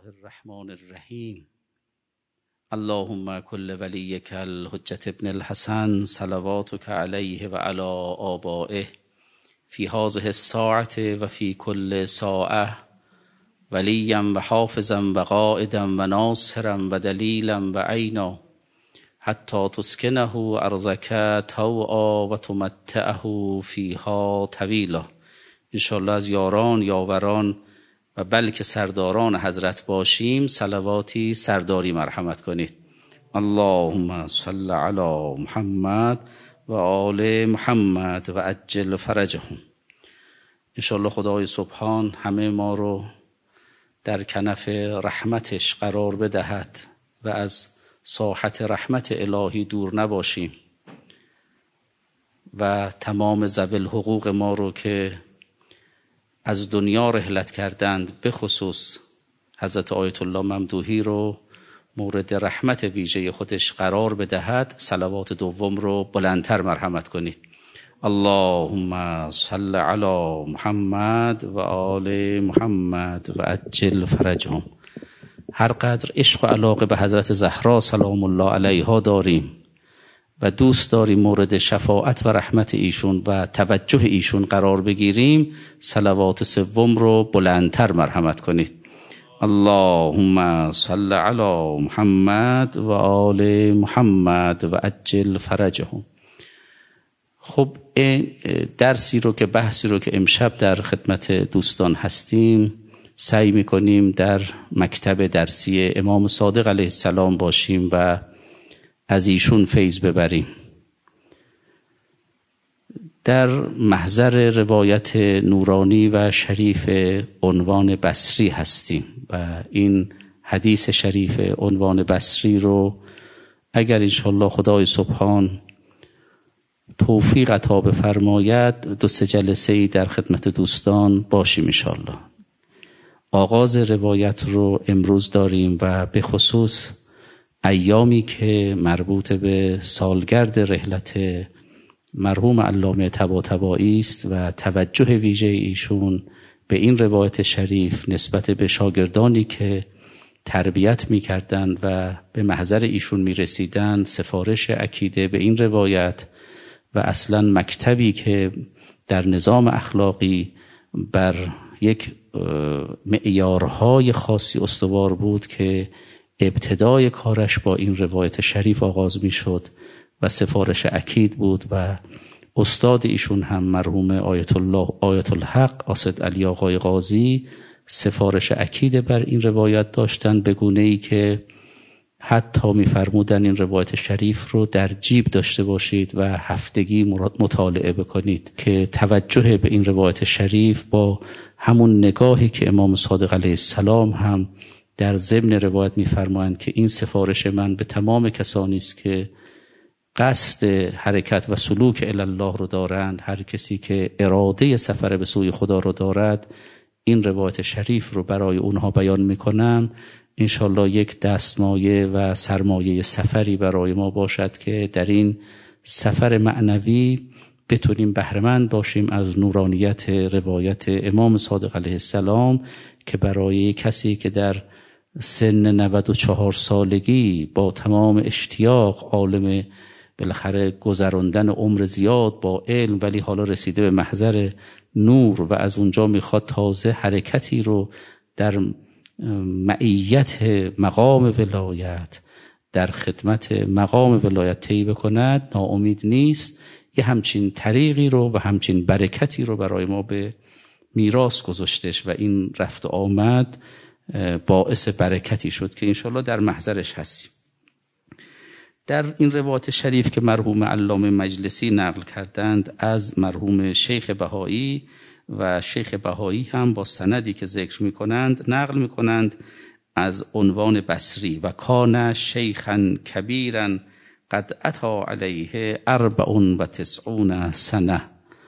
الرحمن الرحیم. اللهم كل وليك الحجة ابن الحسن صلواتك عليه وعلى آبائه في هذه الساعة وفي كل ساعة وليا وحافظا وقائدا وناصرا ودليلا وعينا حتى تسكنه أرضك طوعا وتمتعه فيها طویلا. انشاءالله از یاران، یاوران و بلکه سرداران حضرت باشیم. صلواتی سرداری مرحمت کنید. اللهم صل علی محمد و آل محمد و عجل فرجهم. انشاءالله خدای سبحان همه ما رو در کنف رحمتش قرار بدهد و از ساحت رحمت الهی دور نباشیم و تمام ذوی الحقوق ما رو که از دنیا رحلت کردند، به خصوص حضرت آیت الله ممدوحی رو مورد رحمت ویژه خودش قرار بدهد. صلوات دوم رو بلندتر مرحمت کنید. اللهم صل علی محمد و آل محمد و عجل فرجهم. هر قدر عشق و علاقه به حضرت زهرا سلام الله علیها داریم و دوست داریم مورد شفاعت و رحمت ایشون و توجه ایشون قرار بگیریم، صلوات سوم رو بلندتر مرحمت کنید. اللهم صل علی محمد و آل محمد و عجل فرجهم. خب درسی رو که بحثی رو که امشب در خدمت دوستان هستیم سعی میکنیم در مکتب درسی امام صادق علیه السلام باشیم و از ایشون فیض ببریم. در محضر روایت نورانی و شریف عنوان بصری هستیم و این حدیث شریف عنوان بصری رو اگر انشاءالله خدای سبحان توفیق عطا بفرماید 2-3 جلسه‌ای در خدمت دوستان باشیم انشاءالله. آغاز روایت رو امروز داریم و به خصوص ایامی که مربوط به سالگرد رحلت مرحوم علامه طباطبایی است و توجه ویژه ایشون به این روایت شریف نسبت به شاگردانی که تربیت می‌کردند و به محضر ایشون می‌رسیدند، سفارش عقیده به این روایت و اصلاً مکتبی که در نظام اخلاقی بر یک معیارهای خاصی استوار بود که ابتدای کارش با این روایت شریف آغاز می شد و سفارش اکید بود و استاد ایشون هم مرحوم آیت الحق قاصد علی آقای قاضی سفارش اکید بر این روایت داشتند، به گونه‌ای که حتی می‌فرمودن این روایت شریف رو در جیب داشته باشید و هفتگی مطالعه بکنید که توجه به این روایت شریف با همون نگاهی که امام صادق علیه السلام هم در ضمن روایت می‌فرمایند که این سفارش من به تمام کسانی است که قصد حرکت و سلوک الی الله رو دارند، هر کسی که اراده سفر به سوی خدا رو دارد، این روایت شریف رو برای اونها بیان می‌کنم. انشالله یک دستمایه و سرمایه سفری برای ما باشد که در این سفر معنوی بتونیم بهره‌مند باشیم از نورانیت روایت امام صادق علیه السلام که برای کسی که در سن 94 سالگی با تمام اشتیاق عالم بالاخره گذراندن عمر زیاد با علم ولی حالا رسیده به محضر نور و از اونجا میخواد تازه حرکتی رو در معیت مقام ولایت در خدمت مقام ولایت طی بکند، ناامید نیست. یه همچین طریقی رو و همچین برکتی رو برای ما به میراث گذاشتش و این رفت و آمد باعث برکتی شد که انشالله در محضرش هستیم. در این روایت شریف که مرحوم علامه مجلسی نقل کردند از مرحوم شیخ بهایی و شیخ بهایی هم با سندی که ذکر می‌کنند نقل می‌کنند از عنوان بصری و کان شیخا کبیرا قد اتی علیه 94 سنه.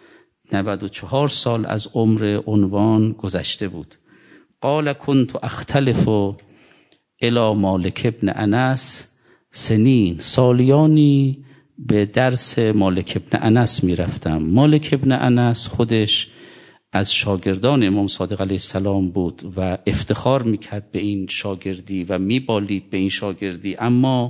94 سال از عمر عنوان گذشته بود. قال كنت اختلف الى مالک ابن انس سنین، سالیانی به درس مالک ابن انس میرفتم. مالک ابن انس خودش از شاگردان امام صادق علیه السلام بود و افتخار میکرد به این شاگردی و میبالید به این شاگردی، اما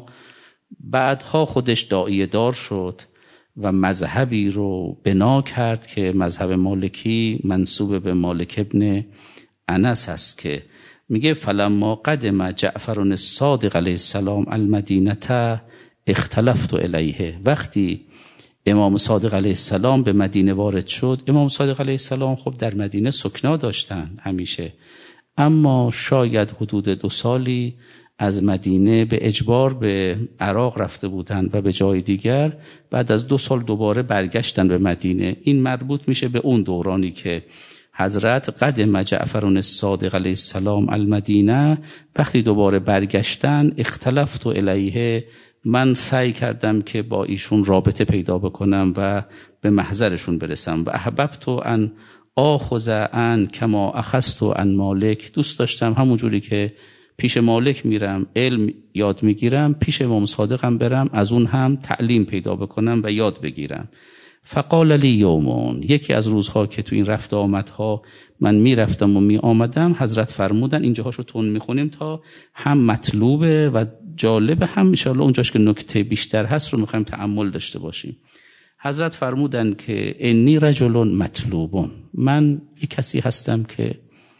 بعدها خودش داعیه دار شد و مذهبی رو بنا کرد که مذهب مالکی منسوب به مالک ابن انس است که میگه فلما قدم جعفر الصادق علیه السلام المدینه اختلفت الیه. وقتی امام صادق علیه السلام به مدینه وارد شد، امام صادق علیه السلام خب در مدینه سکنا داشتن همیشه، اما شاید حدود 2 سالی از مدینه به اجبار به عراق رفته بودند و به جای دیگر، بعد از 2 سال دوباره برگشتن به مدینه. این مربوط میشه به اون دورانی که حضرت قدم جعفر الصادق علیه السلام المدینه، وقتی دوباره برگشتن اختلفت الیه، من سعی کردم که با ایشون رابطه پیدا بکنم و به محضرشون برسم. و احببت ان آخذ عن کما اخذت عن مالک، دوست داشتم همونجوری که پیش مالک میرم علم یاد میگیرم، پیش امام صادقم برم از اون هم تعلیم پیدا بکنم و یاد بگیرم. فقال لی یومون، یکی از روزها که تو این رفت آمدها من میرفتم و می آمدم، حضرت فرمودن، اینجاهاشو تون میخونیم تا هم مطلوبه و جالبه، هم انشاءالله اونجاش که نکته بیشتر هست رو میخوایم تأمل داشته باشیم. حضرت فرمودن که انی رجل مطلوبون، من یک کسی هستم که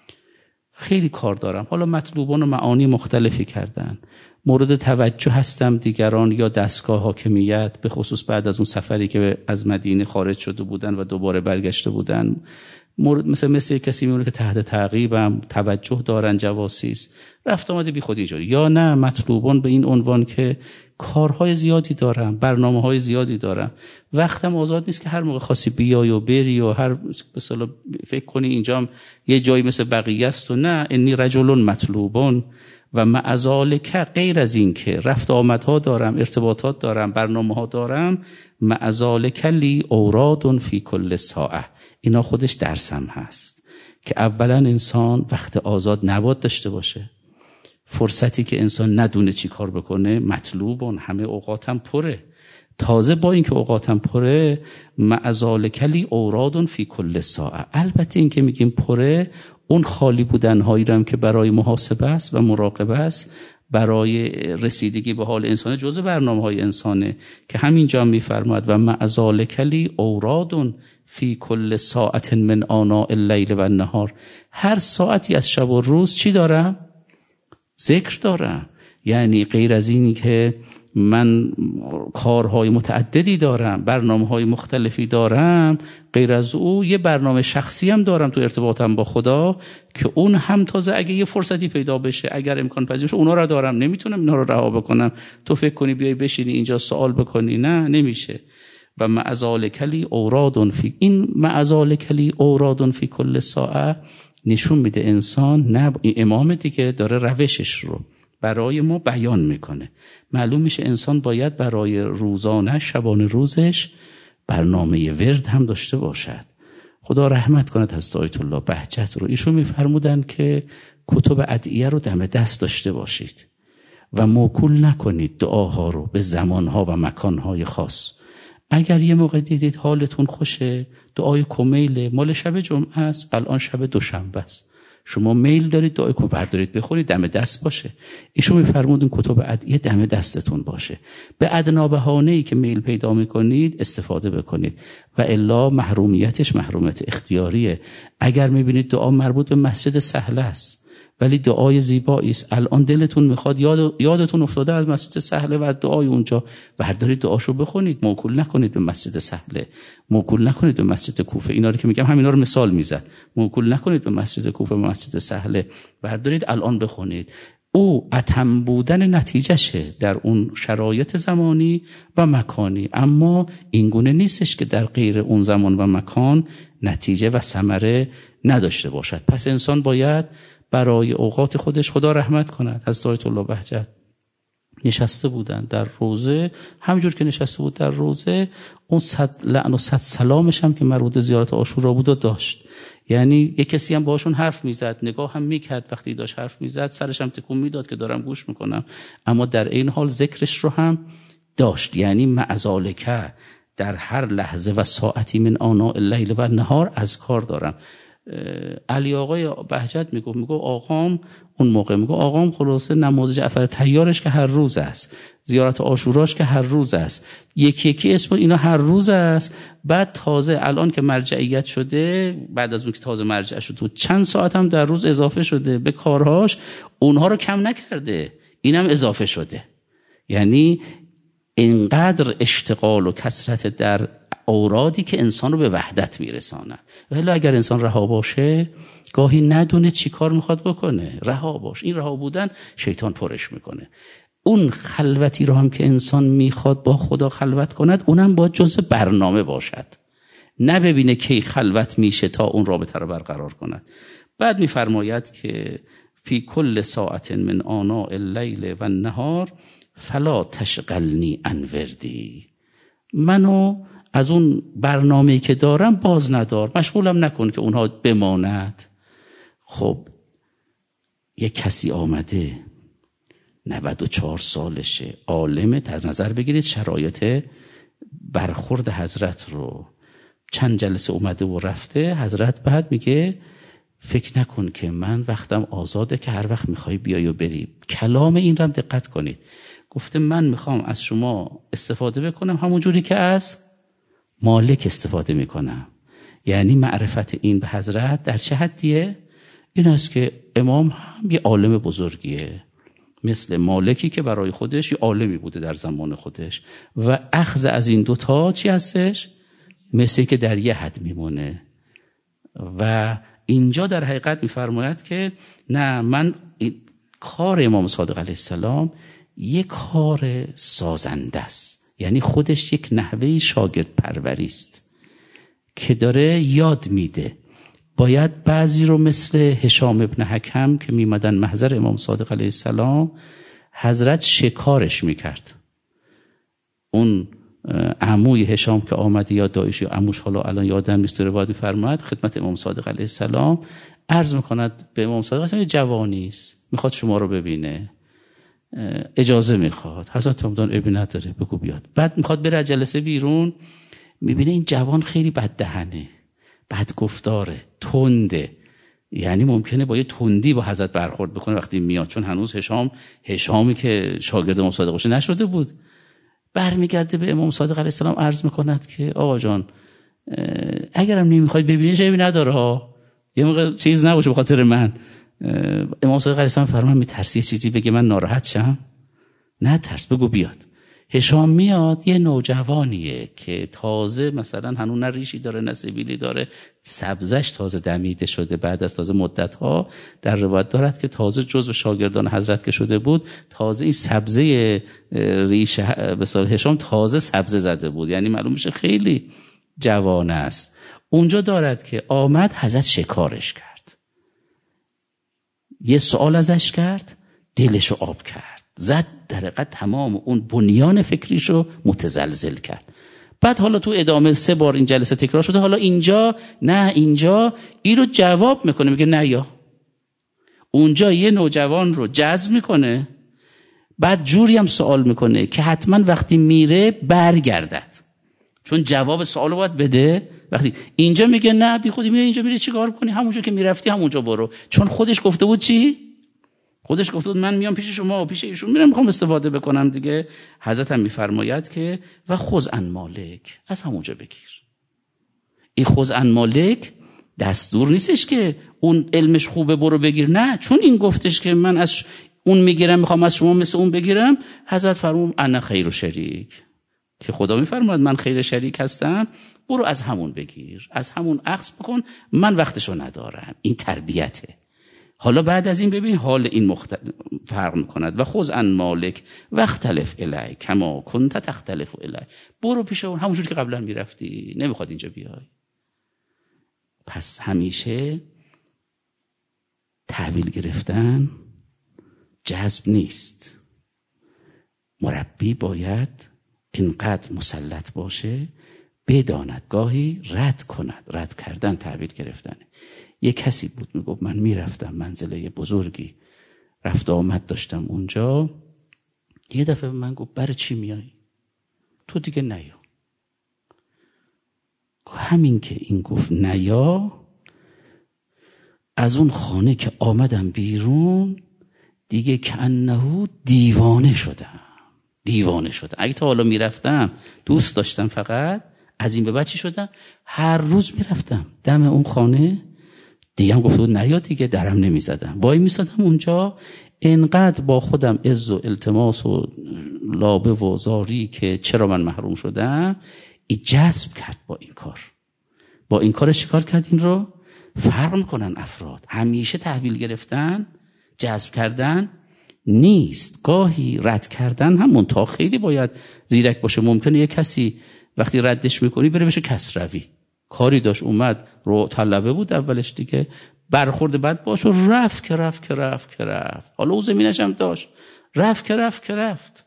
خیلی کار دارم. حالا مطلوبون و معانی مختلفی کردن. مورد توجه هستم دیگران یا دستگاه حاکمیت، به خصوص بعد از اون سفری که از مدینه خارج شده بودن و دوباره برگشته بودن، مورد مثل کسی میمونه که تحت تعقیبم، توجه دارن، جواسیس، رفت آمده بی خودی جوری. یا نه مطلوبان به این عنوان که کارهای زیادی دارم، برنامه‌های زیادی دارم، وقتم آزاد نیست که هر موقع خاصی بیای و بری و هر مثلا فکر کنی اینجام یه جایی مثل بقیه است. و نه، انی رجل مطلوبون و مع ذالک، غیر از این که رفت آمدها دارم، ارتباطات دارم، برنامه‌ها دارم، مع ذالک لی اوراد فی کل ساعه، اینا خودش درسم هست که اولا انسان وقت آزاد نباید داشته باشه. فرصتی که انسان ندونه چی کار بکنه مطلوبون، همه اوقاتم پره. تازه با این که اوقاتم پره، مع ذالک لی اوراد فی کل ساعه، البته این که میگیم پره، اون خالی بودنهایی رو هم که برای محاسبه است و مراقبه است، برای رسیدگی به حال انسان، جزء برنامه‌های انسانه که همینجا میفرماد و مع ذالک لی اوراد فی کل ساعت من آناء اللیل و النهار، هر ساعتی از شب و روز چی دارم؟ ذکر دارم. یعنی غیر از اینی که من کارهای متعددی دارم، برنامه‌های مختلفی دارم، غیر از او یه برنامه شخصی هم دارم تو ارتباطم با خدا که اون هم تازه اگه یه فرصتی پیدا بشه، اگر امکان پذیر بشه، اونا را دارم. نمیتونم اینا رو رها بکنم. تو فکر کنی بیای بشینی اینجا سوال بکنی، نه، نمیشه. و مع ذالک لی اوراد فی، این مع ذالک لی اوراد فی کل ساعه نشون میده انسان نه، این امام دیگه داره روشش رو برای ما بیان میکنه. معلوم میشه انسان باید برای روزانه، شبانه روزش برنامه ورد هم داشته باشد. خدا رحمت کند حضرت آیت الله بهجت رو. ایشون میفرمودن که کتب ادعیه رو دم دست داشته باشید و موکول نکنید دعاها رو به زمانها و مکانهای خاص. اگر یه موقع دیدید حالتون خوشه، دعای کمیل مال شب جمعه است، الان شب دوشنبه است، شما میل دارید دعای کمیل بردارید بخونید، دم دست باشه. ایشون میفرمودن کتب ادعیه دم دستتون باشه، به ادنا بهانه‌ای که میل پیدا میکنید استفاده بکنید و الا محرومیتش محرومیت اختیاریه. اگر میبینید دعا مربوط به مسجد سهل است ولی دعای زیبایی است، الان دلتون میخواد، یادتون افتاده از مسجد سهله و از دعای اونجا، بردارید دعاشو بخونید. موکول نکنید به مسجد سهله، موکول نکنید به مسجد کوفه. اینا رو که میگم همینا رو مثال میزد. موکول نکنید به مسجد کوفه و مسجد سهله، بردارید الان بخونید. او اتم بودن نتیجهشه در اون شرایط زمانی و مکانی، اما اینگونه نیستش که در غیر اون زمان و مکان نتیجه و ثمره نداشته باشد. پس انسان باید برای اوقات خودش، خدا رحمت کند، حضرت آیت الله بهجت نشسته بودن در روزه، همینجور که نشسته بود در روزه، اون 100 لعن و 100 سلامش هم که مربوط زیارت عاشورا بود و داشت. یعنی یک کسی هم باشون حرف میزد، نگاه هم میکرد، وقتی داشت حرف میزد سرش هم تکون میداد که دارم گوش میکنم، اما در این حال ذکرش رو هم داشت. یعنی مع ذالک، در هر لحظه و ساعتی من آناء اللیل و النهار اذکار دارم. علی آقای بهجت میگفت آقام اون موقع آقام خلاصه نماز جعفر طیارش که هر روز است، زیارت عاشوراش که هر روز است، یکی یکی اسم اینا هر روز است. بعد تازه الان که مرجعیت شده، بعد از اون که تازه مرجع شده چند ساعت هم در روز اضافه شده به کارهاش، اونها رو کم نکرده، اینم اضافه شده. یعنی اینقدر اشتغال و کثرت در اورادی که انسان رو به وحدت میرسانه. ولی اگر انسان رها باشه، گاهی ندونه چی کار میخواد بکنه، رها باش. این رها بودن شیطان پرش میکنه. اون خلوتی رو هم که انسان میخواد با خدا خلوت کند، اونم باید جزء برنامه باشد، نه ببینه کی خلوت میشه تا اون رابطه رو برقرار کند. بعد میفرماید که فی کل ساعت من آناء اللیل و النهار فلا تشغلنی عن وردی، منو از اون برنامه‌ای که دارم باز ندار، مشغولم نکن که اونها بماند. خب یک کسی آمده 94 سالشه، عالمه، در نظر بگیرید شرایط برخورد حضرت رو، چند جلسه اومده و رفته. حضرت بعد میگه فکر نکن که من وقتم آزاده که هر وقت میخوای بیای و بری. کلام این رو دقت کنید. گفته من میخوام از شما استفاده بکنم همون جوری که از مالک استفاده میکنم. یعنی معرفت این به حضرت در چه حدیه؟ این است که امام هم یه عالم بزرگیه، مثل مالکی که برای خودش یه عالمی بوده در زمان خودش، و اخذ از این دوتا چی هستش؟ مثل که در یه حد میمونه. و اینجا در حقیقت میفرماید که نه، من کار امام صادق علیه السلام یک کار سازنده است، یعنی خودش یک نحوه شاگرد پروری است که داره یاد میده. باید بعضی رو مثل هشام ابن حکم که میمدن محضر امام صادق علیه السلام، حضرت شکارش میکرد. اون عموی هشام که آمده، یا دایش یا عموش، حالا الان یادم نیست، روایت میفرماید خدمت امام صادق علیه السلام عرض میکند به امام صادق علیه السلام جوانی است، میخواد شما رو ببینه، اجازه میخواد. حضرت همدان ابی نداره، بگو بیاد. بعد میخواد بره جلسه بیرون، میبینه این جوان خیلی بددهنه، بدگفتاره، تنده، یعنی ممکنه با یه تندی با حضرت برخورد بکنه وقتی میاد، چون هنوز هشامی که شاگرد امام صادق باشه نشده بود. برمیگرده به امام صادق علیه السلام عرض میکند که آقا جان اگرم نمیخوای ببینیش ابی نداره ها، یه موقع چیز نباشه به خاطر من. امام صادق علیه السلام فرمان میترسی یه چیزی بگه من ناراحت شم؟ نه ترس، بگو بیاد. هشام میاد، یه نوجوانیه که تازه مثلا هنوز نه ریشی داره نه سبیلی داره، سبزش تازه دمیده شده بعد از تازه مدت‌ها. در روایت دارد که تازه جزو شاگردان حضرت که شده بود، تازه این سبزه ریش بسیار هشام تازه سبزه زده بود، یعنی معلوم میشه خیلی جوان است. اونجا دارد که آمد حضرت شکارش کرد، یه سوال ازش کرد، دلشو آب کرد، زد در حقیقت تمام اون بنیان فکریشو متزلزل کرد. بعد حالا تو ادامه 3 بار این جلسه تکرار شده، حالا اینجا نه، اینجا این رو جواب میکنه، میگه نه یا. اونجا یه نوجوان رو جذب میکنه، بعد جوری هم سوال میکنه که حتما وقتی میره برگردد، چون جواب سوالو باید بده. وقتی اینجا میگه نه بی خودی، میگه اینجا میری چیکار کنی، همونجا که میرفتی همونجا برو، چون خودش گفته بود چی؟ خودش گفته بود من میام پیش شما و پیش ایشون میرم میخوام استفاده بکنم دیگه. حضرت هم میفرماید که و خذ عن مالک، از همونجا بگیر. این خذ عن مالک دستور نیستش که اون علمش خوبه برو بگیر، نه، چون این گفتش که من از اون میگیرم میخوام از شما مثل اون بگیرم. حضرت فرمود انا خیر و شریک، که خدا میفرماید من خیر شریک هستم، برو از همون بگیر، از همون اخذ بکن، من وقتشو ندارم. این تربیته. حالا بعد از این ببین حال این فرق میکند. و خذ عن مالک و اختلف الی کما کنت تختلف الی، برو پیش اون همونجور که قبلا میرفتی، نمیخواد اینجا بیای. پس همیشه تحویل گرفتن جذب نیست. مربی باید اینقدر مسلط باشه بداند گاهی رد کند. رد کردن تحویل گرفتنه. یه کسی بود میگفت من میرفتم منزله بزرگی، رفت آمد داشتم اونجا، یه دفعه من گفت برای چی میای؟ تو دیگه نیا. همین که این گفت نیا، از اون خانه که آمدم بیرون دیگه کأنه دیوانه شدم. اگه تا حالا میرفتم دوست داشتم، فقط از این به بعد چی شدم؟ هر روز میرفتم دم اون خانه. دیگه هم گفت بود نیا دیگه، درم نمیزدم، وای میسادم اونجا. انقدر با خودم عز و التماس و لابه و زاری که چرا من محروم شدم، این جذب کرد با این کار چیکار کرد؟ این رو فرق میکنن افراد. همیشه تحویل گرفتن، جذب کردن نیست، گاهی رد کردن هم منتها خیلی باید زیرک باشه. ممکنه یه کسی وقتی ردش میکنی بره بشه کسروی، کاری داشت اومد رو طلبه بود اولش دیگه، برخورد بد باش و رفت. حالا او زمینش هم داشت، رفت.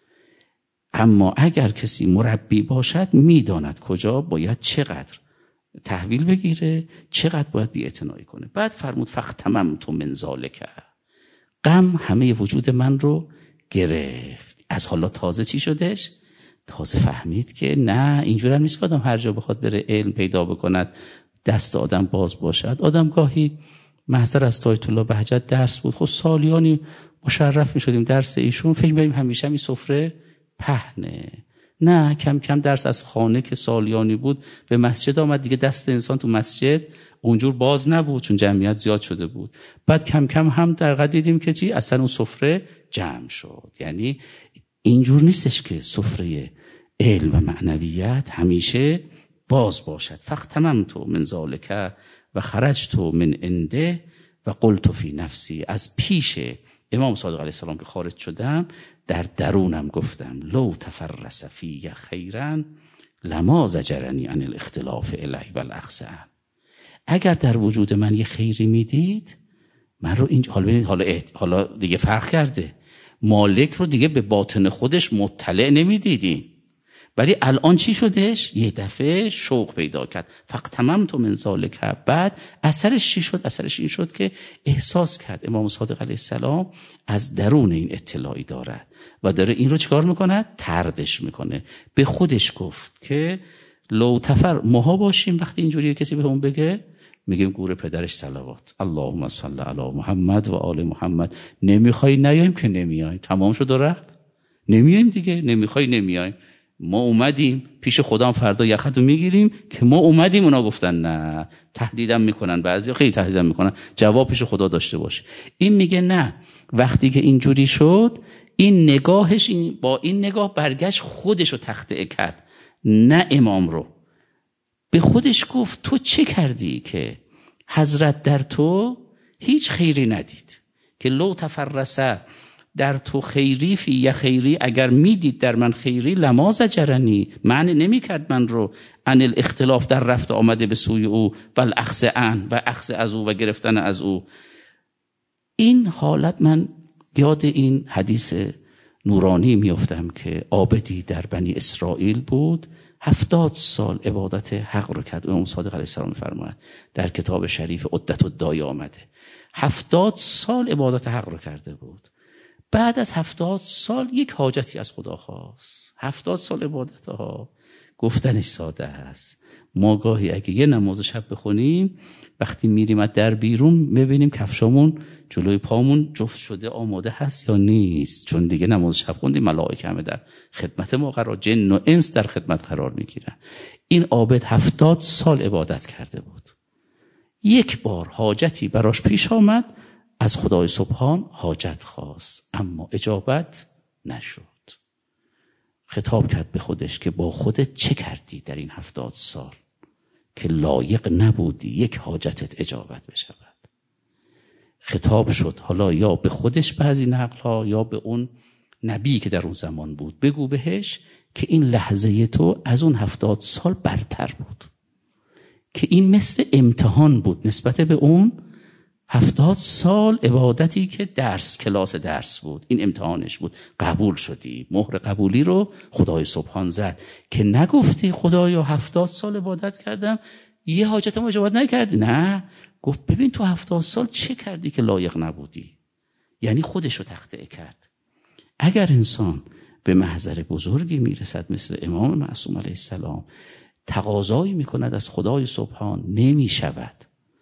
اما اگر کسی مربی باشد میداند کجا باید چقدر تحویل بگیره، چقدر باید بی‌اعتنایی کنه. بعد فرمود فاغتنمت من ذلک، غم همه وجود من رو گرفت. از حالا تازه چی شدش؟ تازه فهمید که نه، اینجور هم نیست که آدم هر جا بخواد بره علم پیدا بکند دست آدم باز باشد. آدم گاهی محضر از آیت الله بهجت درس بود، خب سالیانی مشرف می شدیم درس ایشون، فکر می‌کردیم همیشه این سفره پهنه. نه، کم کم درس از خانه که سالیانی بود به مسجد آمد دیگه. دست انسان تو مسجد اونجور باز نبود چون جمعیت زیاد شده بود. بعد کم کم هم در قد دیدیم که چی؟ اصلا اون سفره جمع شد. یعنی اینجور نیستش که سفره علم و معنویت همیشه باز باشد. فاغتنمت من ذلک و خرجت من عنده و قلت فی نفسی، از پیش امام صادق علیه السلام که خارج شدم در درونم گفتم لو تفرس فی خیرا لما زجرنی عن الاختلاف الیه والاخذ. اگر در وجود من یه خیری میدید من رو این حالا دیگه فرق کرده، مالک رو دیگه به باطن خودش مطلع نمیدیدی، ولی الان چی شدش؟ یه دفعه شوق پیدا کرد. فاغتنمت من ذلک. بعد اثرش چی شد؟ اثرش این شد که احساس کرد امام صادق علیه السلام از درون این اطلاعی دارد و داره این رو چیکار میکنه؟ تردش میکنه. به خودش گفت که لو ماها باشیم وقتی اینجوری کسی به اون بگه میگیم گور پدرش صلوات، اللهم صل علی محمد و آل محمد. نمیخوای نیایم که نمیایم، تمام شد و رفت. نمیایم دیگه، نمیخوای نمیایم. ما اومدیم پیش خدا، فردا یخت رو میگیریم که ما اومدیم. اونا گفتن نه، تهدیدم میکنن، بعضیا خیلی تهدیدم میکنن، جواب پیش خدا داشته باش. این میگه نه، وقتی که اینجوری شد این نگاهش با این نگاه برگشت خودش رو تخطئه کرد، نه امام رو. به خودش گفت تو چه کردی که حضرت در تو هیچ خیری ندید؟ که لو تفرسه در تو خیری فی یا خیری، اگر میدید در من خیری لما زجرنی، معنی نمی کرد من رو عن الاختلاف در رفت آمده به سوی او بل اخذ عن و اخذ از او و گرفتن از او. این حالت من یاد این حدیث نورانی میافتم که عابدی در بنی اسرائیل بود، 70 سال عبادت حق رو کرد. امام صادق علیه السلام فرماید در کتاب شریف عدت الداعی آمده 70 سال عبادت حق رو کرده بود. بعد از 70 سال یک حاجتی از خدا خواست. 70 سال عبادت ها گفتنش ساده است. ما گاهی اگه یه نماز شب بخونیم وقتی میریم از در بیرون ببینیم کفشامون جلوی پامون جفت شده آماده هست یا نیست، چون دیگه نماز شب خوندیم، ملائکه همه در خدمت ما قرار، جن و انس در خدمت قرار میگیرن. این عابد 70 سال عبادت کرده بود. یک بار حاجتی براش پیش آمد، از خدای سبحان حاجت خواست اما اجابت نشد. خطاب کرد به خودش که با خودت چه کردی در این 70 سال که لایق نبودی یک حاجتت اجابت بشود. خطاب شد حالا یا به خودش بعضی نقل‌ها یا به اون نبی که در اون زمان بود، بگو بهش که این لحظه تو از اون 70 سال برتر بود، که این مثل امتحان بود نسبت به اون 70 سال عبادتی که کلاس درس بود. این امتحانش بود، قبول شدی، مهر قبولی رو خدای سبحان زد که نگفتی خدایا 70 سال عبادت کردم یه حاجتم اجابت نکردی، نه، گفت ببین تو 70 سال چه کردی که لایق نبودی. یعنی خودش رو تخطئه کرد. اگر انسان به محضر بزرگی میرسد مثل امام معصوم علیه السلام، تقاضایی میکند از خدای سبحان، نمیشود.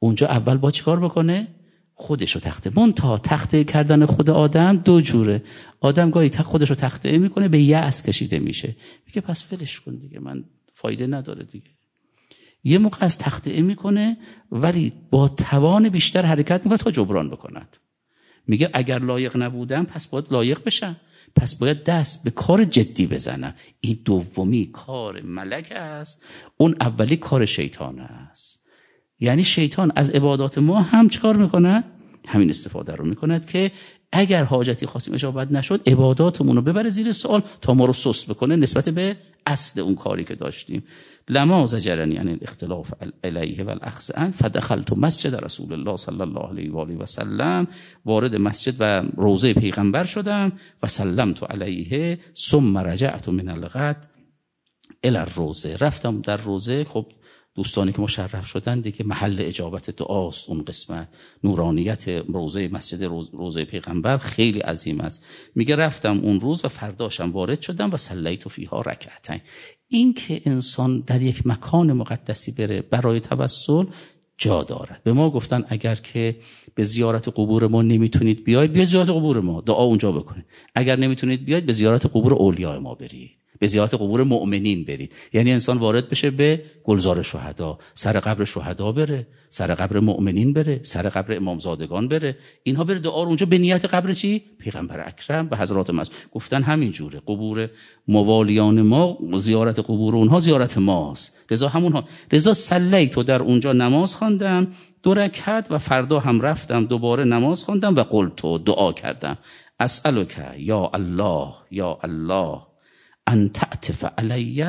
اونجا اول با چیکار بکنه؟ خودشو تخته. منتها تخته کردن خود آدم دو جوره. آدم گاهی خودشو تخته میکنه، به یأس کشیده میشه، میگه پس ولش کن دیگه، من فایده نداره دیگه. یه موقع از تخته میکنه ولی با توان بیشتر حرکت میکنه تا جبران بکند. میگه اگر لایق نبودم پس باید لایق بشم، پس باید دست به کار جدی بزنم. این دومی کار ملک است، اون اولی کار شیطان است. یعنی شیطان از عبادات ما هم چیکار میکند؟ همین استفاده رو میکند که اگر حاجتی خاصی اجابت نشد عباداتمون رو ببره زیر سوال تا ما رو سست بکنه نسبت به اصل اون کاری که داشتیم. لما زجرنی عن الاختلاف علیه و الاخذ عنه فدخلت مسجد رسول الله صلی الله علیه و آله و سلم، وارد مسجد و روضه پیغمبر شدم و سلمت علیه ثم رجعت من الغد الی الروضه. رفتم در روضه. خب دوستانی که مشرف شدن دیگه محل اجابت دعاست اون قسمت. نورانیت روضه مسجد روضه پیغمبر خیلی عظیم است. میگه رفتم اون روز و فرداشم وارد شدم و صلیت فیها رکعتین. این که انسان در یک مکان مقدسی بره برای توسل جا دارد. به ما گفتن اگر که به زیارت قبور ما نمیتونید بیاید زیارت قبور ما دعا اونجا بکنید. اگر نمیتونید بیاید به زیارت قبور اولیاء ما برید، به زیارت قبور مؤمنین برید. یعنی انسان وارد بشه به گلزار شهدا، سر قبر شهدا بره، سر قبر مؤمنین بره، سر قبر امامزادگان بره، اینها بره دعا رو اونجا به نیت قبر چی؟ پیغمبر اکرم و حضرات معصوم. گفتن همین جوره. قبور موالیان ما زیارت قبور اونها زیارت ماست. لذا صلیت در اونجا نماز خواندم 2 رکعت و فردا هم رفتم دوباره نماز خواندم و قلت دعا کردم اسألک یا الله یا الله ان تعطف علی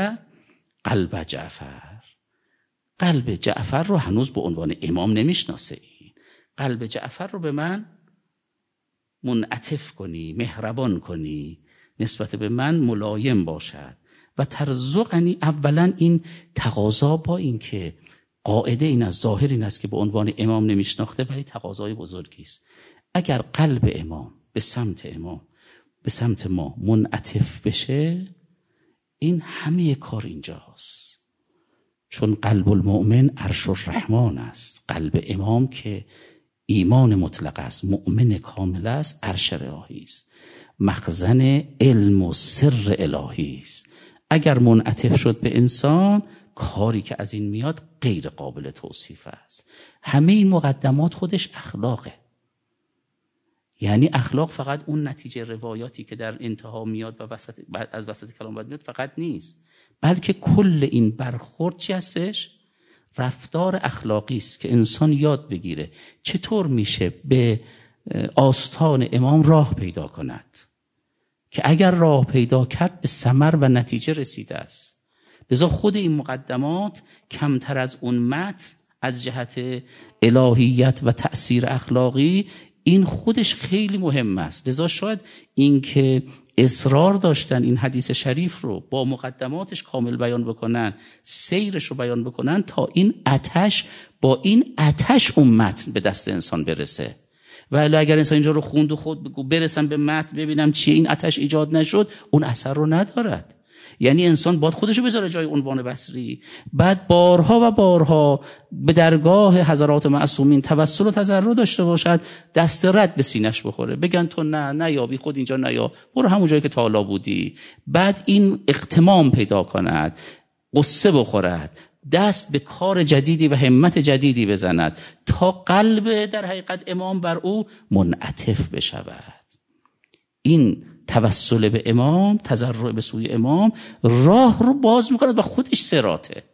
قلب جعفر. قلب جعفر رو هنوز به عنوان امام نمیشناسه. این قلب جعفر رو به من منعطف کنی، مهربان کنی، نسبت به من ملایم باشد و ترزقنی. اولا این تقاضا با این که قاعده این از ظاهر این است که به عنوان امام نمیشناخته، ولی تقاضای بزرگی است. اگر قلب امام به سمت ما منعطف بشه، این همه کار اینجاست. چون قلب المؤمن عرش الرحمن است. قلب امام که ایمان مطلق است، مؤمن کامل است، عرش الهی است، مخزن علم و سر الهی است. اگر منعطف شد به انسان، کاری که از این میاد غیر قابل توصیف است. همه این مقدمات خودش اخلاقه. یعنی اخلاق فقط اون نتیجه روایاتی که در انتها میاد و از وسط کلام بعد میاد فقط نیست، بلکه کل این برخورد چی هستش؟ رفتار اخلاقی است که انسان یاد بگیره چطور میشه به آستان امام راه پیدا کند، که اگر راه پیدا کرد به ثمر و نتیجه رسیده است. لذا خود این مقدمات کمتر از اون متن از جهت الهیت و تأثیر اخلاقی این خودش خیلی مهم است. لذا شاید این که اصرار داشتن این حدیث شریف رو با مقدماتش کامل بیان بکنن، سیرش رو بیان بکنن تا این آتش با این آتش اون متن به دست انسان برسه. ولی اگر انسان اینجا رو خوند و خود برسم به متن ببینم چیه این آتش ایجاد نشد، اون اثر رو ندارد. یعنی انسان باید خودشو بذاره جای عنوان بصری، بعد بارها و بارها به درگاه حضرات معصومین توسل و تضرع داشته باشد، دست رد به سینش بخوره، بگن تو نه یابی، خود اینجا نیا، برو همون جایی که تا حالا بودی. بعد این اغتمام پیدا کند، قصه بخورد، دست به کار جدیدی و همت جدیدی بزند تا قلب در حقیقت امام بر او منعطف بشود. این توسل به امام، تضرع به سوی امام راه رو باز میکند و خودش صراطه.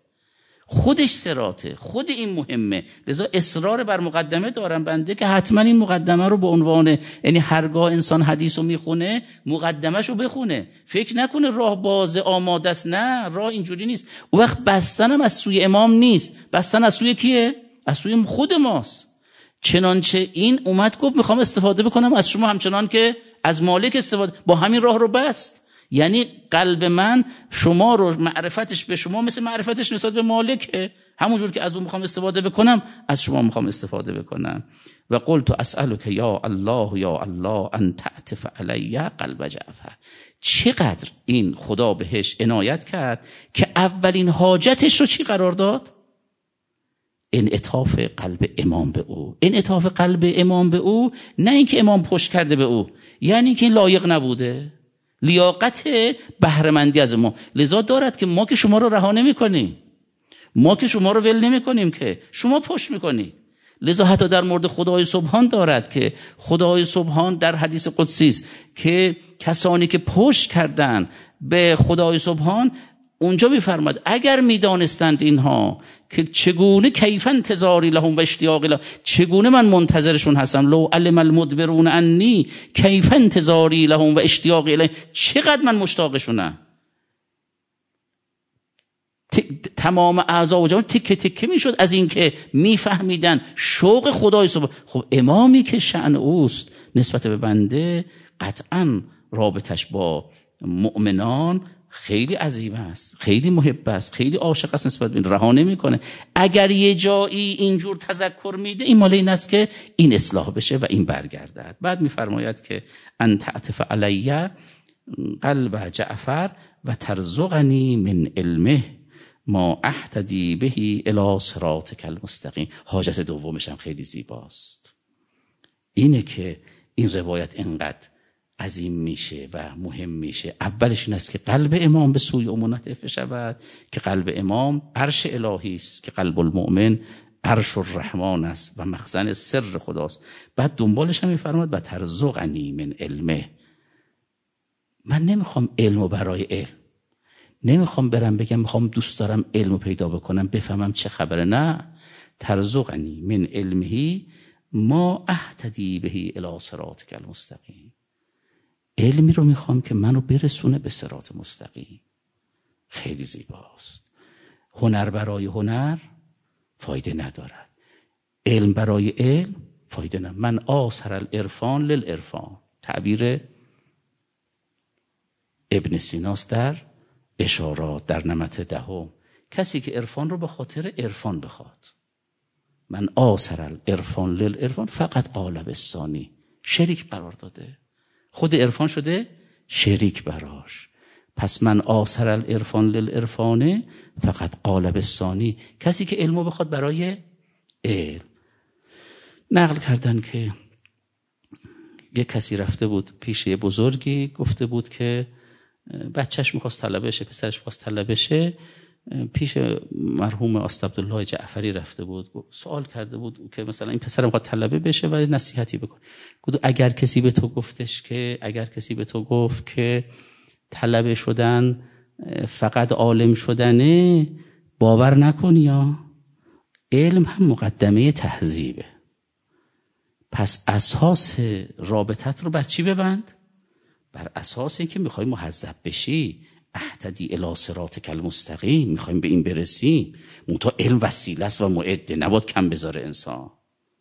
خود این مهمه. لذا اصرار بر مقدمه دارم بنده که حتما این مقدمه رو به عنوان، یعنی هرگاه انسان حدیث رو میخونه مقدمش رو بخونه، فکر نکنه راه باز آماده است. نه، راه اینجوری نیست. اون وقت بستنم از سوی امام نیست، بستن از سوی کیه؟ از سوی خود ماست. چنانچه این اومد گفت میخوام استفاده بکنم از شما همچنان که از مالک استفاده، با همین راه رو بست. یعنی قلب من شما رو، معرفتش به شما مثل معرفتش نسبت به مالکه. همونجور که از اون میخوام استفاده بکنم، از شما میخوام استفاده بکنم. و قلت اسألک یا الله یا الله ان تعطف علی قلب جعفر. چقدر این خدا بهش عنایت کرد که اولین حاجتش رو چی قرار داد؟ انعطاف قلب امام به او. انعطاف قلب امام به او نه اینکه امام پشت کرده به او، یعنی که لایق نبوده، لیاقت بهره‌مندی از ما. لذا دارد که ما که شما رو رها نمی‌کنیم، ما که شما رو ول نمی‌کنیم، که شما پشت می‌کنید. لذا حتی در مورد خدای سبحان دارد که خدای سبحان در حدیث قدسی است که کسانی که پشت کردن به خدای سبحان، اونجا می‌فرماد اگر می‌دانستند اینها که چگونه کیف انتظاری لهم و اشتیاق لهم، چگونه من منتظرشون هستم، لو علم المدبرون انی کیف انتظاری لهم و اشتیاق لهم، چقدر من مشتاقشونم. تمام اعضا و جان تکه تکه میشد از این که میفهمیدن شوق خدای سبحان. خب امامی که شأن اوست نسبت به بنده، قطعا رابطش با مؤمنان خیلی عظیم است، خیلی محب است، خیلی عاشق است، نسبت به این رها نمیکنه. اگر یه جایی اینجور تذکر میده، این مال این است که این اصلاح بشه و این برگردد. بعد میفرماید که ان تعطف علی قلب جعفر و ترزقنی من علمه ما اهتدی بهی الی صراطک المستقیم. حاجت دومش هم خیلی زیباست، اینه که این روایت انقدر عظیم میشه و مهم میشه. اولش این است که قلب امام به سوی او منعطف شود، که قلب امام عرش الهی است، که قلب المؤمن عرش الرحمن است و مخزن سر خداست. بعد دنبالش هم میفرماد و ترزقنی من علمه. من نمیخوام علمو برای علم، نمیخوام برم بگم میخوام دوست دارم علمو پیدا بکنم بفهمم چه خبره، نه. ترزقنی من علمه ما اهتدی بهی الی صراطک المستقیم. علمی رو میخوام که منو برسونه به صراط مستقیم. خیلی زیباست. هنر برای هنر فایده ندارد، علم برای علم فایده ندارد. من آثر العرفان للعرفان، تعبیر ابن سیناست در اشارات در نمط دهم. کسی که عرفان رو به خاطر عرفان بخواد، من آثر العرفان للعرفان فقط قالب الثانی، شریک قرار داده، خود عرفان شده شریک براش. پس من آثر العرفان للعرفانه فقط قالب الثانی، کسی که علمو بخواد برای علم. نقل کردن که یک کسی رفته بود پیش یه بزرگی، گفته بود که بچهش میخواست طلبه شه، پسرش میخواست طلبه شه. پیش مرحوم استاد عبدالله جعفری رفته بود، سوال کرده بود که مثلا این پسرم میخواد طلبه بشه و نصیحتی بکن. گفت اگر کسی به تو گفت که طلبه شدن فقط عالم شدنه، باور نکنی، یا علم هم مقدمه تهذیبه. پس اساس رابطت رو بر چی ببند؟ بر اساس اینکه میخوای مهذب بشی، اهتدی الی صراطک المستقیم، میخوایم به این برسیم. منتها علم وسیله است و معده، نباید کم بذاره انسان.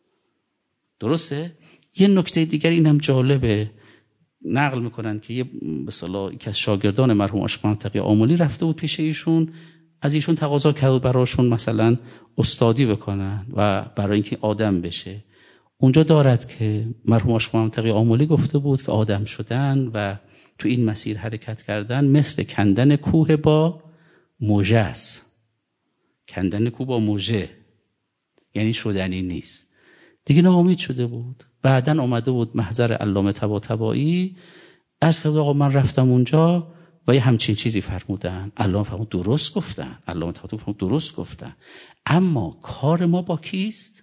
درسته؟ یه نکته دیگر اینم جالبه، نقل میکنن که به اصطلاح یکی از شاگردان مرحوم عاشق محمد تقی آملی رفته بود پیش ایشون، از ایشون تقاضا کرد براشون مثلا استادی بکنن و برای اینکه آدم بشه. اونجا دارد که مرحوم عاشق محمد تقی آملی گفته بود که آدم شدن و تو این مسیر حرکت کردن مثل کندن کوه با موجه است. کندن کوه با موجه یعنی شدنی نیست. دیگه ناامید شده بود. بعدن آمده بود محضر علامه طباطبایی، عرض کرد آقا من رفتم اونجا و یه همچین چیزی فرمودن. علامه فرمود درست گفتن، علامه طباطبایی فرمود درست گفتن، اما کار ما با کیست؟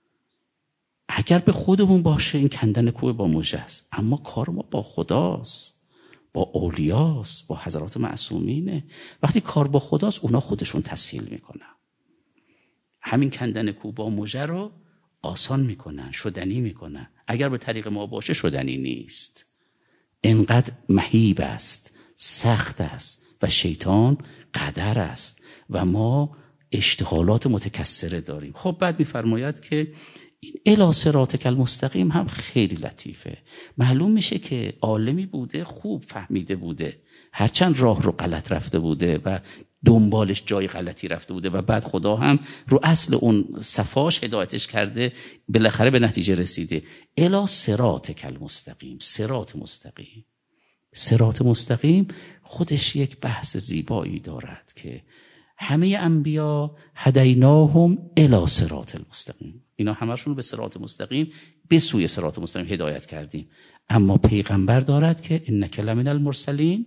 اگر به خودمون باشه این کندن کوه با موجه است، اما کار ما با خداست، با اولیاست، با حضرات معصومینه. وقتی کار با خداست اونا خودشون تسهیل میکنن، همین کندن کوه با موجه رو آسان میکنن، شدنی میکنن. اگر به طریق ما باشه شدنی نیست، انقدر مهیب است، سخت است و شیطان قدر است و ما اشتغالات متکثره داریم. خب بعد میفرماید که این الی صراطک المستقیم هم خیلی لطیفه. معلوم میشه که عالمی بوده، خوب فهمیده بوده، هرچند راه رو غلط رفته بوده و دنبالش جای غلطی رفته بوده و بعد خدا هم رو اصل اون صفاش هدایتش کرده، بالاخره به نتیجه رسیده. الی صراطک المستقیم، صراط مستقیم. صراط مستقیم خودش یک بحث زیبایی دارد که همه انبیا هدیناهم الی صراط المستقیم، اینا همشون رو به صراط مستقیم، به سوی صراط مستقیم هدایت کردیم. اما پیغمبر دارد که انک لمن المرسلین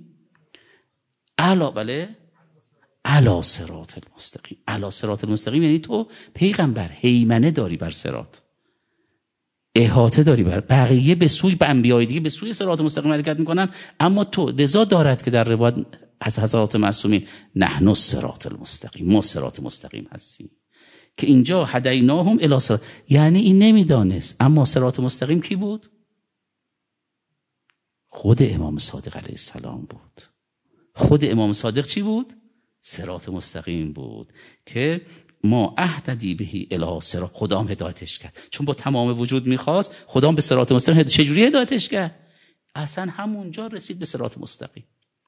علی صراط المستقیم. علی صراط المستقیم یعنی تو پیغمبر هیمنه داری بر صراط، احاطه داری بر بقیه، به سوی به انبیای دیگه به سوی صراط مستقیم حرکت میکنن، اما تو لذا دارد که در روایت از حضرات معصومین نحن الصراط المستقیم، ما صراط مستقیم هستیم. که اینجا هدیناهم الی صراط، یعنی این نمیدانست، اما صراط مستقیم کی بود؟ خود امام صادق علیه السلام بود. خود امام صادق چی بود؟ صراط مستقیم بود که ما اهتدی بهی الی صراط، خدا هم هدایتش کرد، چون با تمام وجود میخواست، خدا هم به صراط مستقیم چجوری هدایتش کرد؟ اصلا همونجا رسید به صراط مستقیم.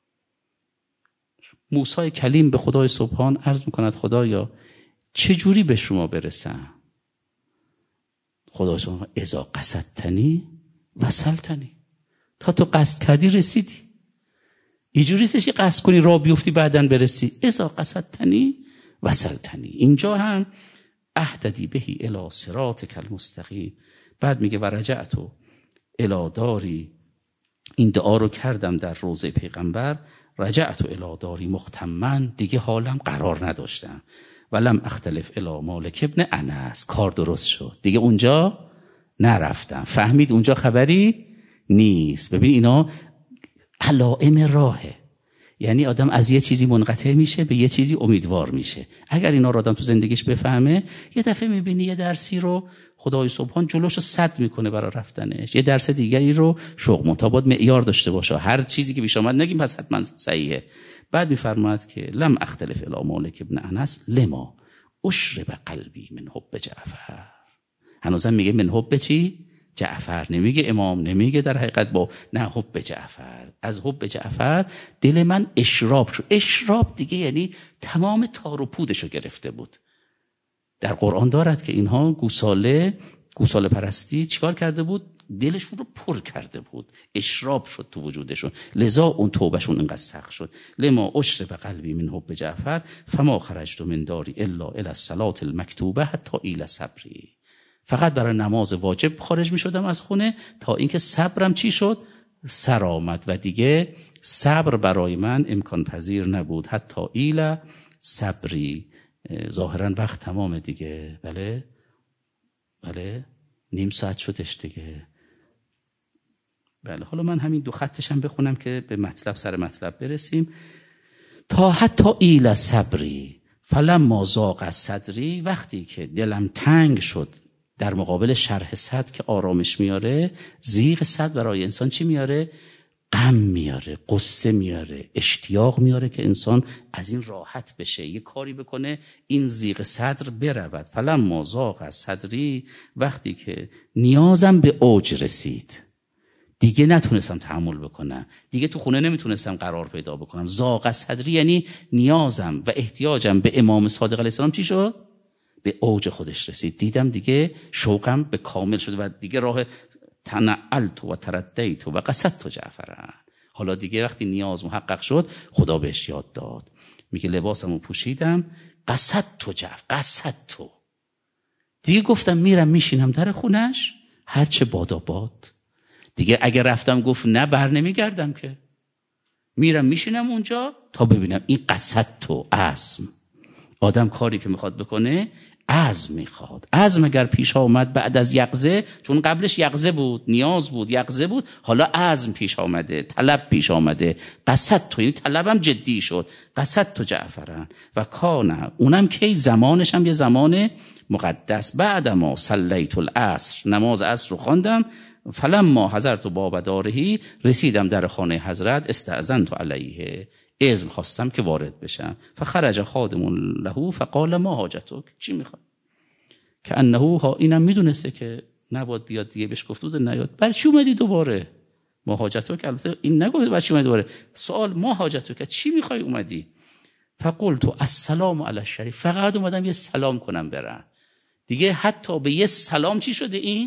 موسی کلیم به خدای سبحان عرض میکند خدایا چجوری به شما برسم؟ خدای سبحان اذا قصدتنی وصلتنی، تا تو قصد کردی رسیدی. اینجوری نیستش قصد کنی راه بیفتی بعدن برسی. اذا قصدتنی وصلتنی. اینجا هم اهتدی بهی الی صراطک المستقیم. بعد میگه و رجعت الی داری، این دعا رو کردم در روضه پیغمبر، رجعت الی داری مختمن، دیگه حالم قرار نداشتم، ولم اختلف الی مالک ابن انس، کار درست شد دیگه اونجا نرفتم. فهمید اونجا خبری نیست. ببین اینا علائم راهه، یعنی آدم از یه چیزی منقطع میشه به یه چیزی امیدوار میشه. اگر اینا رو آدم تو زندگیش بفهمه، یه دفعه میبینی یه درسی رو خدای سبحان جلوش رو سد میکنه برای رفتنش، یه درس دیگری رو شغل مطابق معیار داشته باشه، هر چیزی که پیش آمد نگیم پس حتما صحیحه. بعد میفرماید که لم اختلف الی مالک ابن انس لما اشرب قلبی من حب جعفر. هنوزم میگه من حب چی؟ جعفر، نمیگه امام، نمیگه در حقیقت با نه حب جعفر، از حب جعفر دل من اشراب شد. اشراب دیگه یعنی تمام تار و پودشو گرفته بود. در قرآن دارد که اینها گوساله پرستی چیکار کرده بود؟ دلشون رو پر کرده بود، اشراب شد تو وجودشون، لذا اون توبهشون اینقدر سخت شد. لما اشرب قلبی من حب جعفر فما خرجت من داری الا الی الصلاة المکتوبه حتی الی صبری. فقط برای نماز واجب خارج می شدم از خونه تا اینکه صبرم چی شد؟ سر آمد و دیگه صبر برای من امکان پذیر نبود. حتی الی صبری. ظاهرا وقت تمامه دیگه. بله نیم ساعت شدش دیگه. بله حالا من همین 2 خطشم بخونم که به مطلب سر مطلب برسیم. تا حتی الی صبری فلما ضاق صدری، وقتی که دلم تنگ شد در مقابل شرح صدر که آرامش میاره، ضیق صدر برای انسان چی میاره؟ غم میاره، قصه میاره، اشتیاق میاره که انسان از این راحت بشه، یه کاری بکنه این ضیق صدر برود. فلما ضاق صدری، وقتی که نیازم به اوج رسید، دیگه نتونستم تحمل بکنم، دیگه تو خونه نمیتونستم قرار پیدا بکنم. ضاق صدری یعنی نیازم و احتیاجم به امام صادق علیه السلام چی شد؟ به اوج خودش رسید. دیدم دیگه شوقم به کامل شد و دیگه راه تنعلت و تردیت و قصدت جعفرن. حالا دیگه وقتی نیاز محقق شد خدا بهش یاد داد، میگه لباسمو پوشیدم، قصدت جعفر، قصدت. دیگه گفتم میرم میشینم در خونش هرچه باد. دیگه اگه رفتم گفت نه بر نمیگردم که، میرم میشینم اونجا تا ببینم این قصدت. عزم، آدم کاری که میخواد بکنه عزم میخواد. عزم اگر پیش آمد بعد از یقظه، چون قبلش یقظه بود، نیاز بود، یقظه بود، حالا عزم پیش آمده، طلب پیش آمده. قصدت، این طلبم جدی شد. قصدت جعفرن و کانه، اونم کی؟ زمانش هم یه زمان مقدس. بعد ما صلیت العصر، نماز عصر رو خواندم، فلما حضرت باب دارهی، رسیدم در خانه حضرت، استأذنت علیه، اذن خواستم که وارد بشم. فخرج خادم له فقال ما حاجتک، چی میخواد؟ که انه ها، اینم میدونسته که نباید بیاد دیگه، بهش گفته بود نیاد. برای چی اومدی دوباره؟ ما حاجتک، البته این نگفت برای چی اومدی دوباره، سوال ما حاجتک، چی میخوای اومدی؟ فقلت السلام علی الشریف، فقط اومدم یه سلام کنم برم. دیگه حتی به یه سلام چی شده؟ این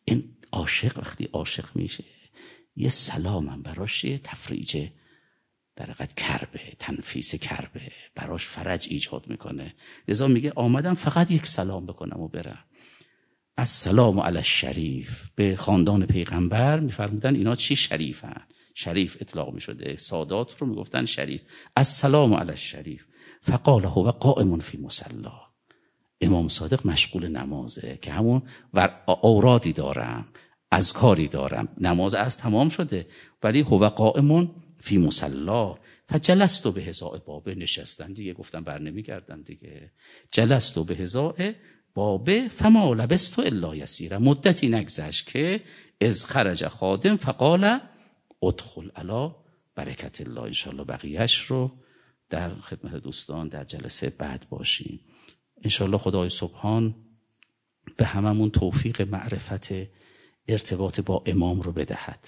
عاشق وقتی عاشق میشه یه سلامم براش یه تفریجه، در حقیقت کربه، تنفیس کربه. براش فرج ایجاد میکنه. لذا میگه آمدم فقط یک سلام بکنم و برم. السلام علی الشریف، به خاندان پیغمبر میفرمودن اینا چی شریفن، شریف اطلاق میشده، سادات رو میگفتن شریف. السلام علی الشریف فقال هو قائم فی مصلا. امام صادق مشغول نمازه که همون اورادی دارم، اذکاری دارم، نماز از تمام شده ولی هو قائم فی مصلا. فجلست به حذاء بابه، نشستن دیگه، گفتن بر نمیگردن دیگه. جلست به حذاء بابه فما لبست الا یسیرا، مدتی نگذشت که از خرج خادم فقال ادخل علی برکت الله. انشاءالله بقیهش رو در خدمت دوستان در جلسه بعد باشیم. انشاءالله خدای سبحان به هممون توفیق معرفت ارتباط با امام رو بدهد.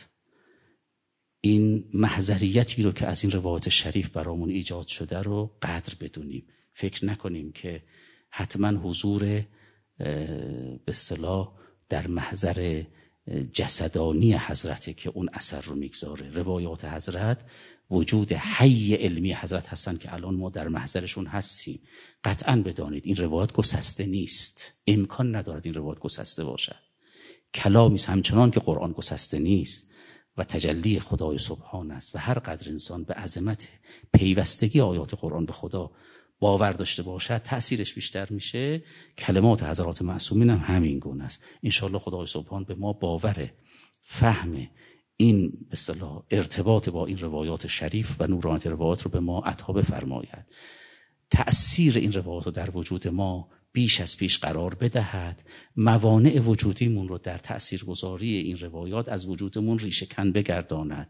این محضریتی رو که از این روایت شریف برامون ایجاد شده رو قدر بدونیم. فکر نکنیم که حتما حضور به اصطلاح در محضر جسدانی حضرته که اون اثر رو میگذاره. روایات حضرت وجود حی علمی حضرت هستن که الان ما در محضرشون هستیم. قطعا بدانید این روایت گسسته نیست، امکان ندارد این روایت گسسته باشد. کلامی همچنان که قرآن گسسته نیست و تجلی خدای سبحان است و هر قدر انسان به عظمت پیوستگی آیات قرآن به خدا باور داشته باشد تأثیرش بیشتر میشه. کلمات حضرات معصومین هم همین گونه است. انشاءالله خدای سبحان به ما باور فهم این به اصطلاح ارتباط با این روایات شریف و نورانیت روایات رو به ما عطا بفرماید. تأثیر این روایات رو در وجود ما بیش از پیش قرار بدهد. موانع وجودیمون رو در تأثیرگذاری این روایات از وجودمون ریشه کن بگرداند.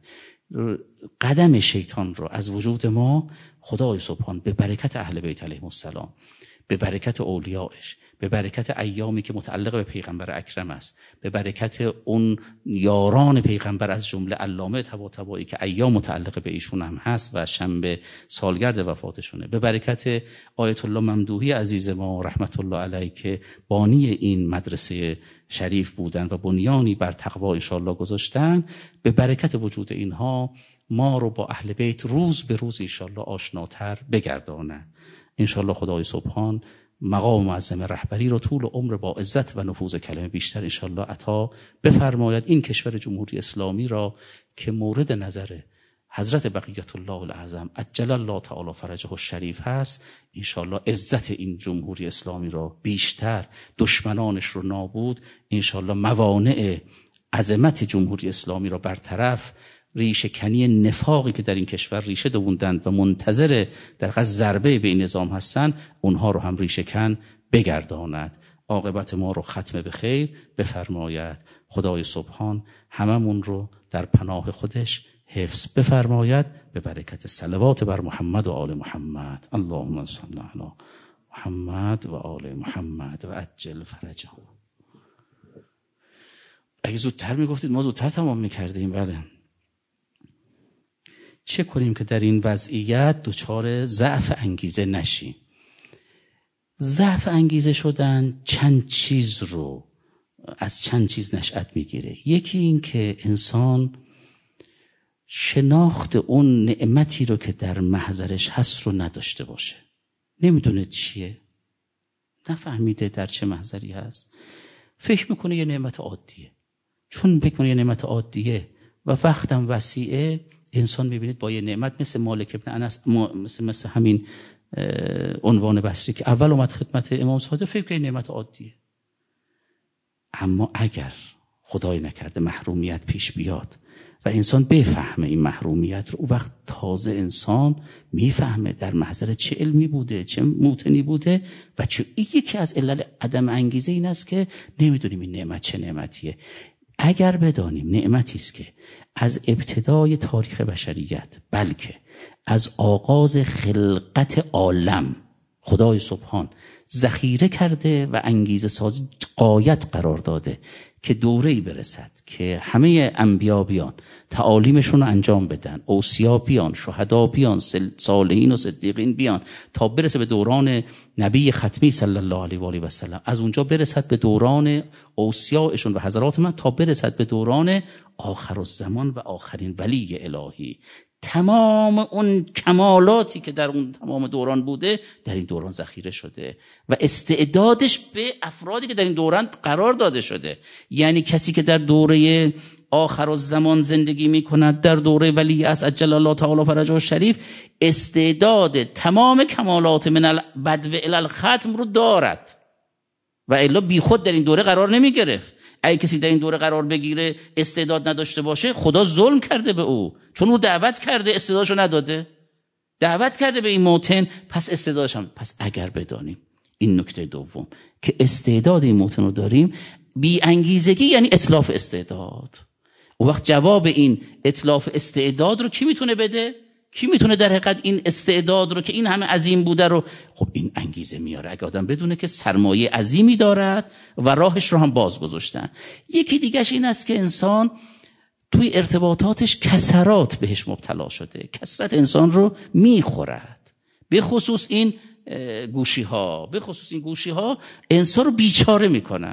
قدم شیطان رو از وجود ما خدای سبحان به برکت اهل بیت علیهم السلام، به برکت اولیائش، به برکت ایامی که متعلق به پیغمبر اکرم است، به برکت اون یاران پیغمبر از جمله علامه طباطبایی که ایام متعلق به ایشون هم هست و شنبه سالگرد وفاتشونه، به برکت آیت الله ممدوحی عزیز ما رحمت الله علیه که بانی این مدرسه شریف بودن و بنیانی بر تقوا انشاءالله گذاشتن، به برکت وجود اینها ما رو با اهل بیت روز به روز انشاءالله آشناتر بگرداند. انشاءالله خدای سبحان مقام معظم رهبری رو طول عمر با عزت و نفوذ کلمه بیشتر انشاءالله عطا بفرماید. این کشور جمهوری اسلامی را که مورد نظر حضرت بقیت الله الاعظم عجل الله تعالی فرجه الشریف هست، انشاءالله عزت این جمهوری اسلامی را بیشتر، دشمنانش رو نابود، انشاءالله موانع عظمت جمهوری اسلامی را برطرف، ریشه کنی نفاقی که در این کشور ریشه دووندند و منتظر در قصد ضربه به این نظام هستند اونها رو هم ریشه کن بگرداند. عاقبت ما رو ختم به خیر بفرماید. خدای سبحان هممون رو در پناه خودش حفظ بفرماید به برکت صلوات بر محمد و آل محمد. اللهم صل علی محمد و آل محمد و عجل فرجه. اگه زودتر میگفتید ما زودتر تمام میکردیم. بله، چه کنیم که در این وضعیت دچار ضعف انگیزه نشیم؟ ضعف انگیزه شدن چند چیز رو از چند چیز نشأت میگیره. یکی این که انسان شناخت اون نعمتی رو که در محضرش هست رو نداشته باشه، نمیدونه چیه، نفهمیده در چه محضری هست، فکر میکنه یه نعمت عادیه. چون فکر میکنه یه نعمت عادیه و وقتم وسیعه، انسان میبینید با یه نعمت مثل مالک ابن انس، مثل همین عنوان بصری که اول اومد خدمت امام صادق، فکر کنید نعمت عادیه. اما اگر خدای نکرده محرومیت پیش بیاد و انسان بفهمه این محرومیت رو، اون وقت تازه انسان میفهمه در محضر چه علمی بوده، چه موطنی بوده و چه یکی از علل عدم انگیزه این است که نمیدونیم این نعمت چه نعمتیه. اگر بدانیم نعمتی است که از ابتدای تاریخ بشریت، بلکه از آغاز خلقت عالم خدای سبحان ذخیره کرده و انگیزه سازی غایت قرار داده که دوره‌ای برسد که همه انبیا بیان تعالیمشون رو انجام بدن، اوصیا بیان، شهدا بیان، صالحین و صدیقین بیان، تا برسه به دوران نبی ختمی صلی الله علیه و آله و سلم، از اونجا برسد به دوران اوصیاءشون و حضرات من، تا برسد به دوران آخرالزمان و آخرین ولی الهی. تمام اون کمالاتی که در اون تمام دوران بوده در این دوران ذخیره شده و استعدادش به افرادی که در این دوران قرار داده شده. یعنی کسی که در دوره آخرالزمان زندگی میکند، در دوره ولی از عجل الله تعالی فرجه الشریف، استعداد تمام کمالات من البدو الی الختم رو دارد و الا بی خود در این دوره قرار نمی گرفت. اگه کسی در این دوره قرار بگیره استعداد نداشته باشه، خدا ظلم کرده به او، چون او دعوت کرده استعدادشو نداده، دعوت کرده به این موطن، پس استعدادش هم. پس اگر بدانیم این نکته دوم که استعداد این موطن رو داریم، بی انگیزگی یعنی اتلاف استعداد. و وقت جواب این اتلاف استعداد رو کی میتونه بده؟ کی میتونه در حقیقت این استعداد رو که این همه عظیم بوده رو، خب این انگیزه میاره اگه آدم بدونه که سرمایه عظیمی دارد و راهش رو هم باز گذاشتن. یکی دیگهش این است که انسان توی ارتباطاتش کسرات بهش مبتلا شده، کسرت انسان رو میخورد، به خصوص این گوشی ها انسان رو بیچاره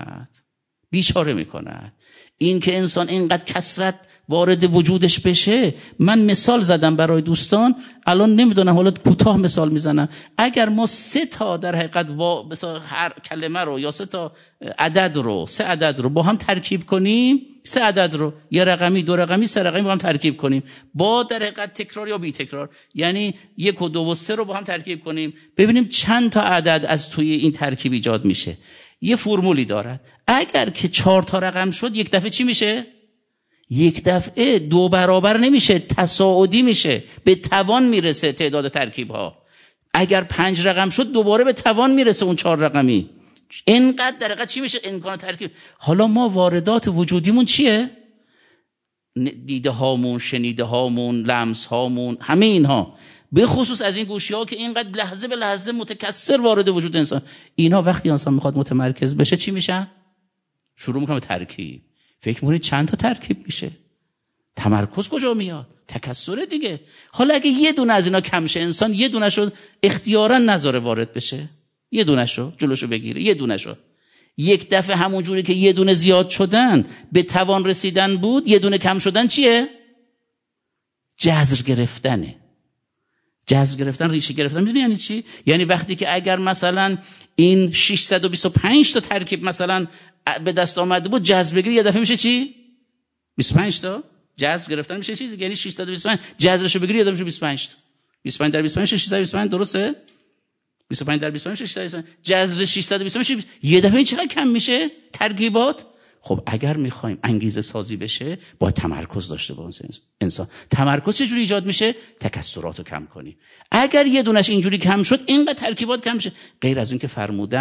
میکند. این که انسان اینقدر کسرت وارد وجودش بشه، من مثال زدم برای دوستان، الان نمیدونم حالا کوتاه مثال میزنم. اگر ما 3 تا در حقیقت مثلا هر کلمه رو یا 3 عدد رو با هم ترکیب کنیم، 3 عدد رو، یه رقمی، 2 رقمی، 3 رقمی با هم ترکیب کنیم، با در حقیقت تکرار یا بی تکرار، یعنی 1 و 2 و 3 رو با هم ترکیب کنیم، ببینیم چند تا عدد از توی این ترکیب ایجاد میشه. یه فرمولی دارد. اگر که 4 تا رقم شد، یک دفعه چی میشه؟ یک دفعه 2 برابر نمیشه، تصاعدی میشه، به توان میرسه تعداد ترکیب ها. اگر 5 رقم شد، دوباره به توان میرسه اون 4 رقمی. اینقدر در حقیقت چی میشه؟ امکان ترکیب. حالا ما واردات وجودیمون چیه؟ دیده هامون، شنیده هامون، لمس هامون، همه اینها، به خصوص از این گوشی ها که اینقدر لحظه به لحظه متکثر وارد وجود انسان، اینا وقتی انسان میخواد متمرکز بشه چی میشن؟ شروع میکنه به ترکیب. فکر میکنید چند تا ترکیب میشه؟ تمرکز کجا میاد؟ تکثر دیگه. حالا اگه یه دونه از اینا کم شه، انسان یه دونه شو اختیاراً نذاره وارد بشه، یه دونه شو جلوشو بگیره، یه دونه شو، یک دفعه همون جوری که یه دونه زیاد شدن به توان رسیدن بود، یه دونه کم شدن چیه؟ جذر گرفتنه. جذر گرفتن، ریشه گرفتن. میدونی یعنی چی؟ یعنی وقتی که اگر مثلا این 625 تا ترکیب مثلا به دست آمده بود، جذر بگیری، یه دفعه میشه چی؟ 25 تا. جذر گرفتن میشه چیزی، یعنی 625 جذرشو بگیری یه دفعه میشه 25 تا. 25 در 25 625، درسته؟ 25 در 25 625. جذر 625 یه دفعه چقدر کم میشه ترکیبات؟ خب اگر میخوایم انگیزه سازی بشه، باید تمرکز داشته باشه انسان. تمرکز چجوری ایجاد میشه؟ تکثراتو کم کنیم. اگر یه دونش اینجوری کم شد، اینقدر ترکیبات کم میشه. غیر از اون که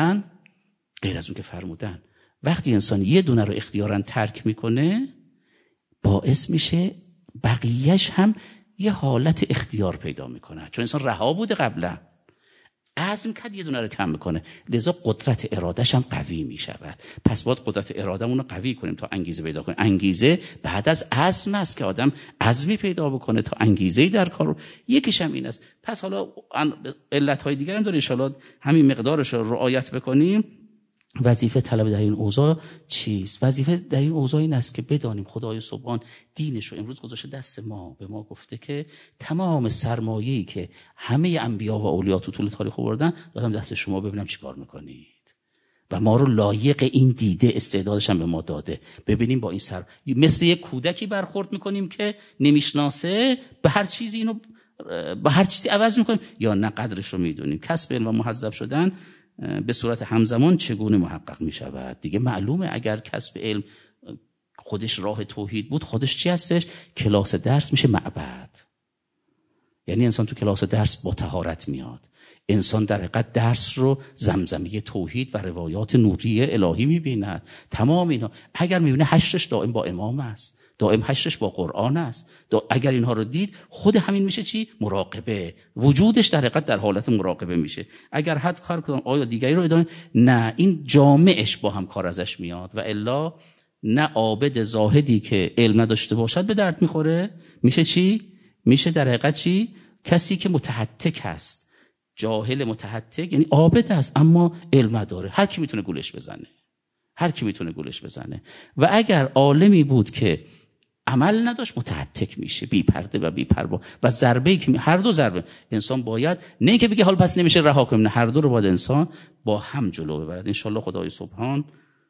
فرمودن وقتی انسان یه دونه رو اختیاراً ترک میکنه، باعث میشه بقیهش هم یه حالت اختیار پیدا میکنه، چون انسان رها بوده قبلا، عزم کرد یه دونه رو کم میکنه، لذا قدرت ارادهش هم قوی میشود. پس باید قدرت ارادهمون رو قوی کنیم تا انگیزه پیدا کنیم. انگیزه بعد از عزم است که آدم عزمی پیدا بکنه تا انگیزه‌ای در کار. یکیش هم این است. پس حالا علت‌های دیگر هم داره، ان شاءالله همین مقدارش رو رعایت بکنیم. وظیفه طلب در این اوضاع چیست؟ وظیفه در این اوضاع این است که بدانیم خدای سبحان دینش رو امروز گذاشته دست ما. به ما گفته که تمام سرمایه‌ای که همه انبیا و اولیا تو طول تاریخ آوردن دادم دست شما، ببینم چی کار میکنید. و ما رو لایق این دیده، استعدادش هم به ما داده. ببینیم با این مثل یک کودکی برخورد میکنیم که نمیشناسه، به هر چیزی اینو به هر چیزی عوض میکنیم، یا نه قدرش رو میدونیم. کسب علم و مهذب شدن به صورت همزمان چگونه محقق می شود؟ دیگه معلومه اگر کسب علم خودش راه توحید بود، خودش چی هستش؟ کلاس درس میشه معبد. یعنی انسان تو کلاس درس با طهارت میاد. انسان در حقیقت درس رو زمزمه توحید و روایات نوری الهی میبیند. تمام اینا اگر میبینه 8 دائم با امام است، دائم حشرش با قرآن است. اگر اینها رو دید، خود همین میشه چی؟ مراقبه. وجودش در حقیقت در حالت مراقبه میشه. اگر حد کار کنم آیا دیگری رو ادامه، نه، این جامعش با هم کار ازش میاد. و الا نه عابد زاهدی که علم نداشته باشد به درد میخوره. میشه چی؟ میشه در حقیقت چی؟ کسی که متحتک هست. جاهل متحتک یعنی عابد است اما علم نداره. هر کی میتونه گولش بزنه، هر کی میتونه گولش بزنه. و اگر عالمی بود که عمل نداشت، متحتک میشه، بی پرده و بی پروا. و ضربه‌ای که هر دو ضربه انسان باید، نه اینکه بگه حال پس نمیشه رها کنیم، نه، هر دو رو باید انسان با هم جلو ببرد. ان شاءالله خدای سبحان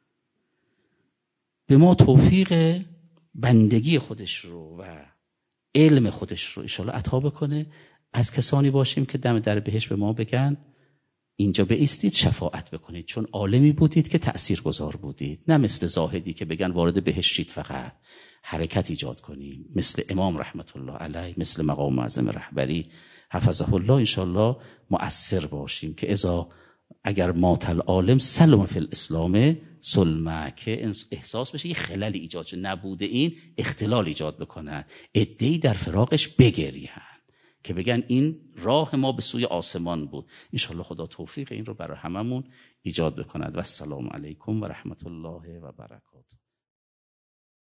به ما توفیق بندگی خودش رو و علم خودش رو ان شاءالله عطا بکنه. از کسانی باشیم که دم در بهشت به ما بگن اینجا بایستید شفاعت بکنید، چون عالمی بودید که تأثیرگذار بودید. نه مثل زاهدی که بگن وارد بهشت شید، فقط حرکت ایجاد کنیم، مثل امام رحمت الله علیه، مثل مقام معظم رهبری حفظه الله. انشاءالله مؤثر باشیم که اگر مات العالم سلم فی الاسلام سلمه، که احساس بشه یه خللی ایجاد شد، نبوده این اختلال ایجاد بکنه، عده‌ای در فراقش بگرین که بگن این راه ما به سوی آسمان بود. انشاءالله خدا توفیق این رو برای هممون ایجاد بکند. و السلام علیکم و رحمت الله و برکاته.